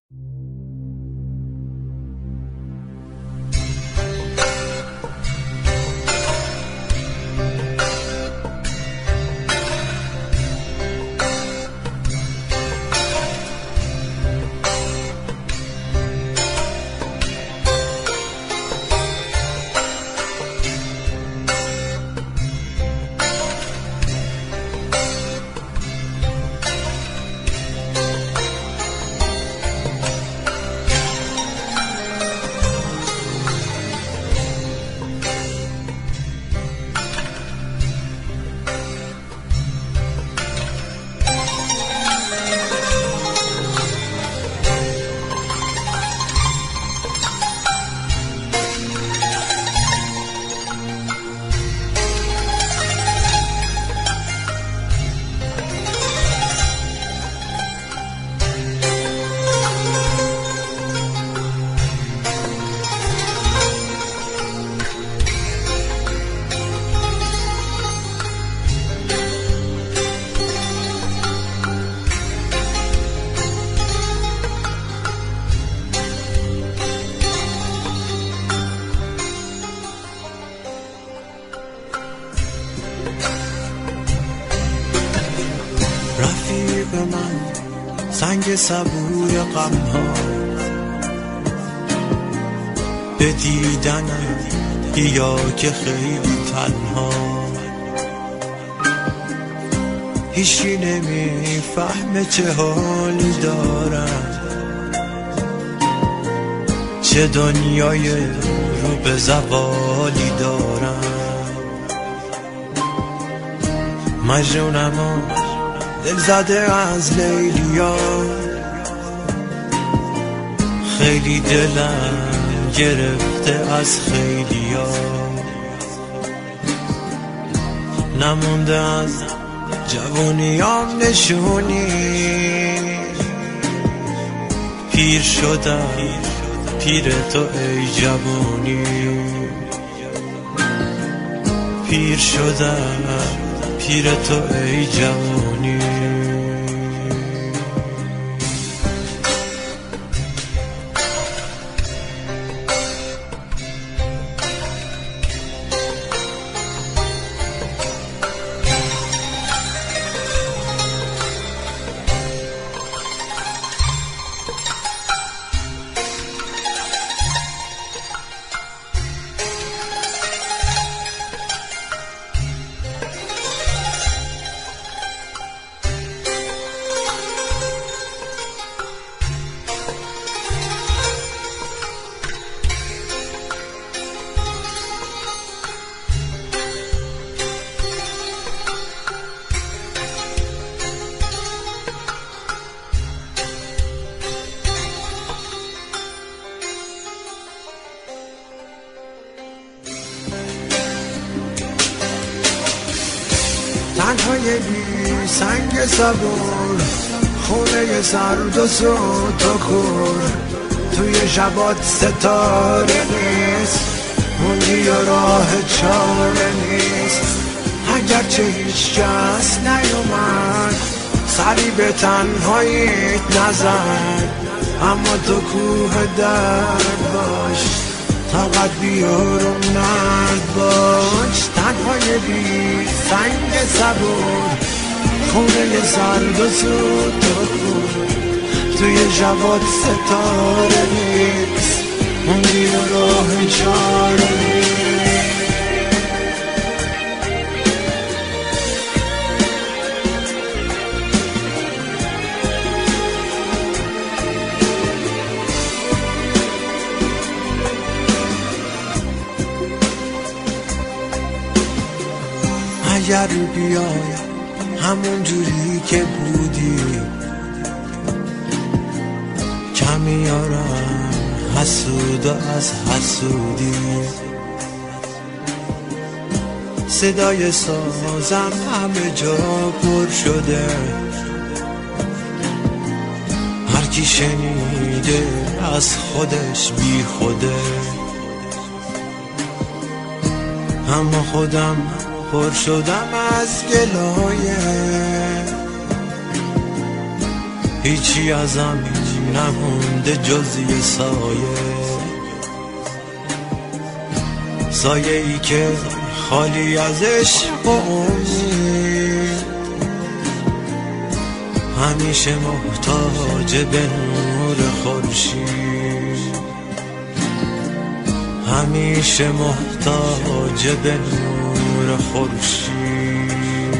رفیق من سنگ صبور غمها به دیدنم بیا که خیلی تنها هیچی نمیفهمه چه حالی دارم چه دنیای رو به زوالی دارم مجنونم و دل زده از لیلیا خیلی دلم گرفته از خیلیا نمونده از جوونیام نشونی پیر شدم پیر تو ای جوونی پیر شدم پیر تو ای جوونی تنهای بی سنگ صبور خونه سرد و سوت و کور توی شبات ستاره نیست موندی و راه چاره نیست اگرچه هیچ کس نیومد سری به تنهاییت نزد اما تو کوه درد باش طاقت بیار و مرد باش تنهای بی سنگ صبور خونه سرد و سوت و کور توی شبات ستاره نیست موندی و راه چاره نیست اگر بیای همون جوری که بودی کمیارم حسود از حسودی صدای سازم همه جا پر شده هر کی شنیده از خودش بی خوده اما خودم پر شدم از گلایه هیچی ازم نمونده جز یه سایه ای که خالی از عشق و امید، همیشه محتاج به نور خورشید، همیشه محتاج به نور خورشید.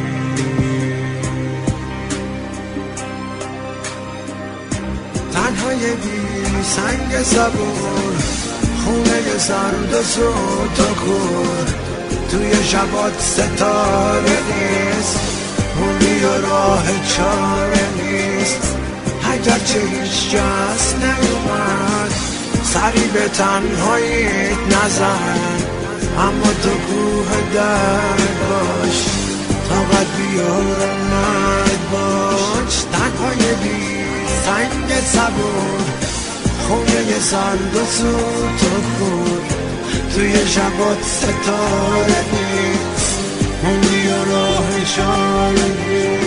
تنهای بی سنگ صبور، خونه سرد و سوت و کور، توی شبات ستاره نیست، موندی و راه چاره نیست. اگرچه هیچ جاست نیومد سری به تنهاییت نزن، اما تو کوه درد باش، طاقت بیار مرد باش. تنهای بی سنگ صبور، خونه سرد و سوت و کور، توی شبات ستاره نیست، موندی و راه چاره نیست.